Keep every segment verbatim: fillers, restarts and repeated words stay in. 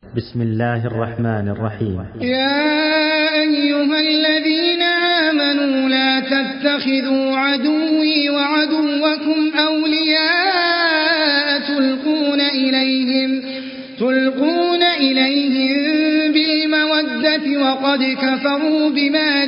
بسم الله الرحمن الرحيم. يا أيها الذين آمنوا لا تتخذوا عدوي وعدوكم أولياء تلقون إليهم, تلقون إليهم بالمودة وقد كفروا بما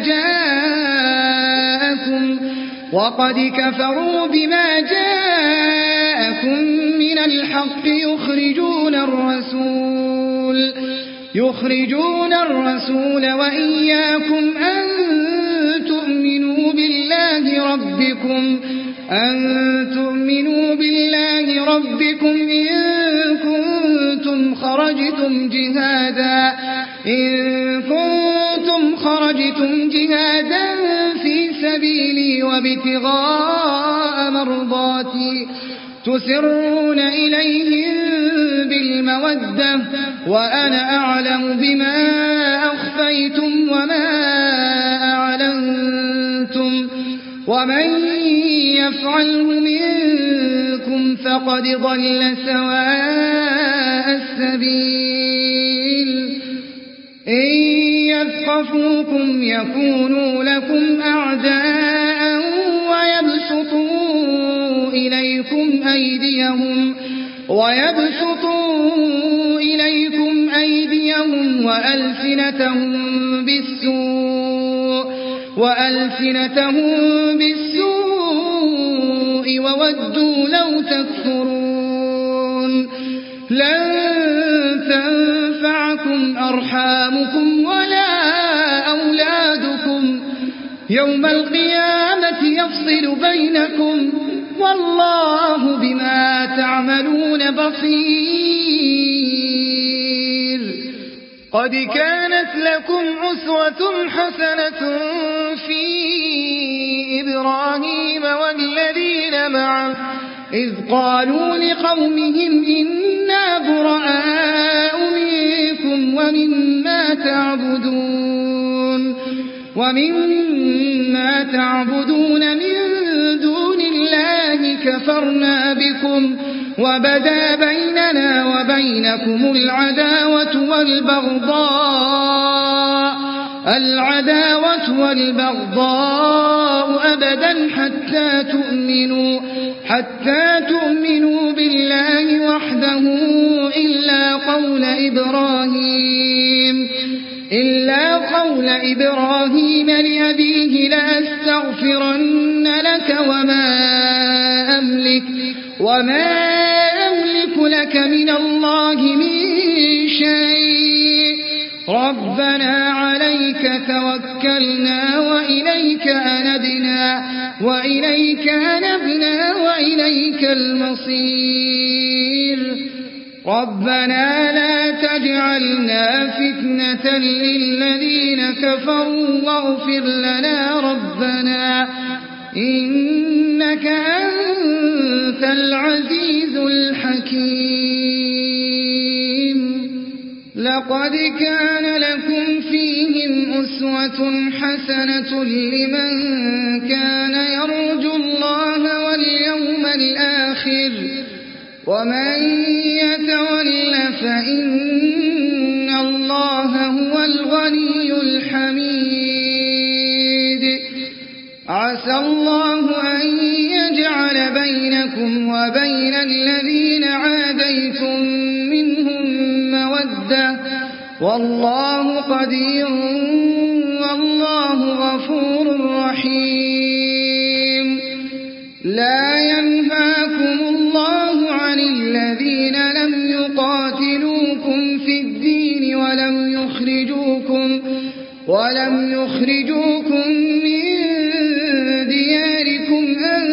جاءكم وقد كفروا بما جاءكم من الحق يخرجون الرسول يخرجون الرسول وإياكم أن تؤمنوا بالله ربكم أن تؤمنوا بالله ربكم إن كنتم خرجتم جهادا إن كنتم خرجتم جهادا في سبيلي وابتغاء مرضاتي تسرون إليهم بالمودة وأنا أعلم بما أخفيتم وما أعلنتم ومن يفعله منكم فقد ضل سواء السبيل إن يثقفوكم يكونوا لكم أعداء ويبسطوا إليكم أيديهم ويبسطوا إليكم أيديهم وألسنتهم بالسوء وألسنتهم بالسوء وودوا لو تكفرون لن تنفعكم أرحامكم ولا أولادكم يوم القيامة يفصل بينكم والله بما تعملون بصير. قد كانت لكم أسوة حسنة في إبراهيم والذين معه إذ قالوا لقومهم إنا براء منكم ومما تعبدون ومما تعبدون من دون الله كفرنا بكم وبدا بيننا وبينكم العداوة والبغضاء العداوة والبغضاء أبدا حتى تؤمنوا حتى تؤمنوا بالله وحده إلا قول إبراهيم إلا قول إبراهيم لأبيه لأستغفرن لك وما أملك وما أملك لك من الله من شيء ربنا عليك توكلنا وإليك أنبنا وإليك أنبنا وإليك المصير ربنا لا تجعلنا فتنة للذين كفروا واغفر لنا ربنا إنك أنت العزيز الحكيم. لقد كان لكم فيهم أسوة حسنة لمن كان يرجو الله واليوم الآخر ومن يتول فإن الله هو الغني الحميد. عسى الله أن يجعل بينكم وبين الذين عاديتم منهم مودة والله قدير والله غفور رحيم. لا ينهاكم الله عن الذين لم يقاتلوكم في الدين ولم يخرجوكم ولم يخرجوكم من دياركم أن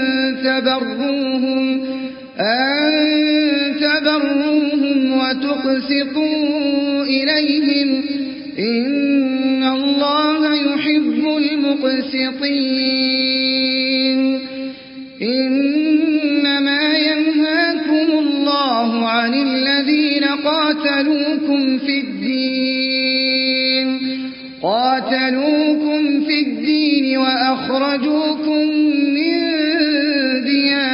تبروهم أن تبروهم وتقسطوا إليهم إن الله يحب المقسطين. إنما ينهاكم الله عن الذين قاتلوكم في الدين قاتلوكم في الدين وأخرجوكم من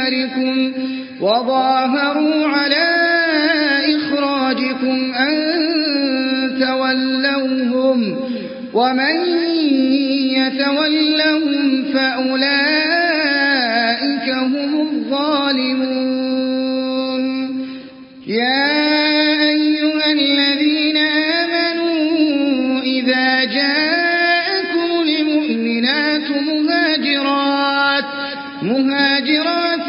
دياركم وظاهروا على إخراجكم أن يتولوهم ومن يتولهم فأولئك هم الظالمون يا أيها الذين آمنوا إذا جاءكم المؤمنات مهاجرات مهاجرات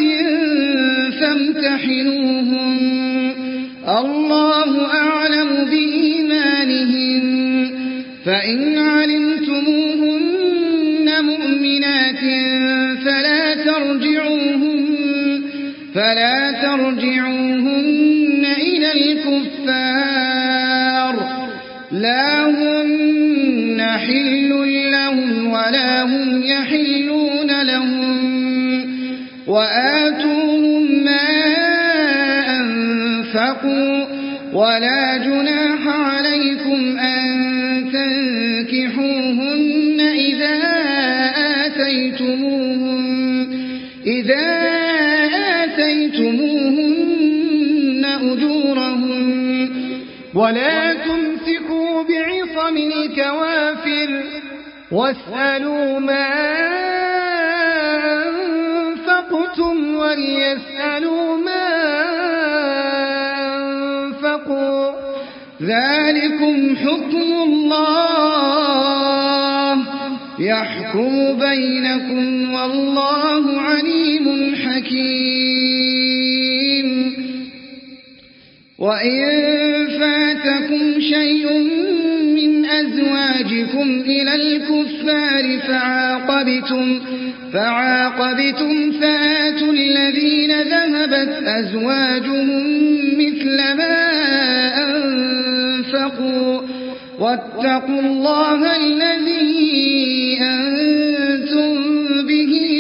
فامتحنوهن الله أعلم بإيمانهن فإن علمتموهن مؤمنات فلا ترجعوهن فلا ترجعوهن إلى الكفار لا هن حل لهم ولا هم يحلون لهم وآتوهم ما أنفقوا ولا جناح عليكم أن تنكحوهن إذا آتيتموهن إذا آتيتموهن أجورهن ولا تمسكوا بعصم الكوافر واسألوا ما أنفقتم وليسألوا ما أنفقوا ذلكم حكم الله يحكم بينكم والله عليم حكيم وإن فاتكم شيء من أزواجكم إلى الكفار فعاقبتم فعاقبتم فآتوا الذين ذهبت أزواجهم مثل ما أنفقوا واتقوا الله الذي أنتم به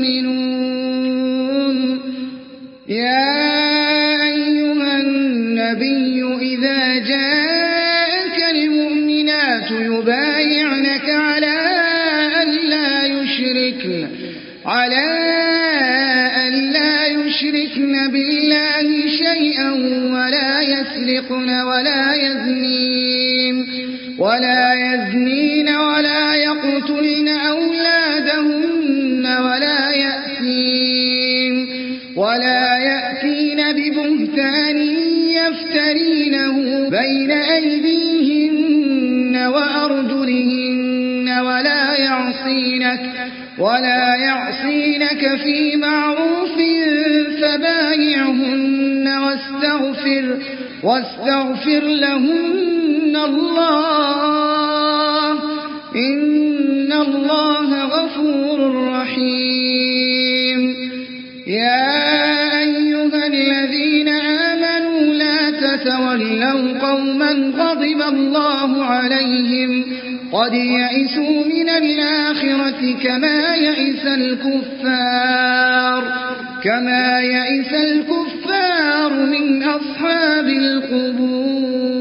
مؤمنون يا أيها النبي إذا جاءك المؤمنات يبايعنك على أن لا يشركن على أن لا يشركن بالله شيئا ولا يسرقن ولا يزنين ولا يزنين ولا يقتلن أولادهن ولا يأتين ولا يأتين ببهتان يفترينه بين أيديهن وأرجلهن ولا يعصينك ولا يعصينك في معروف فبايعهن واستغفر واستغفر لهن الله إن الله غفور رحيم يا أيها الذين آمنوا لا تتولوا قوما غضب الله عليهم قد يئسوا من الآخرة كما يئس الكفار كما يئس الكفار من أصحاب القبور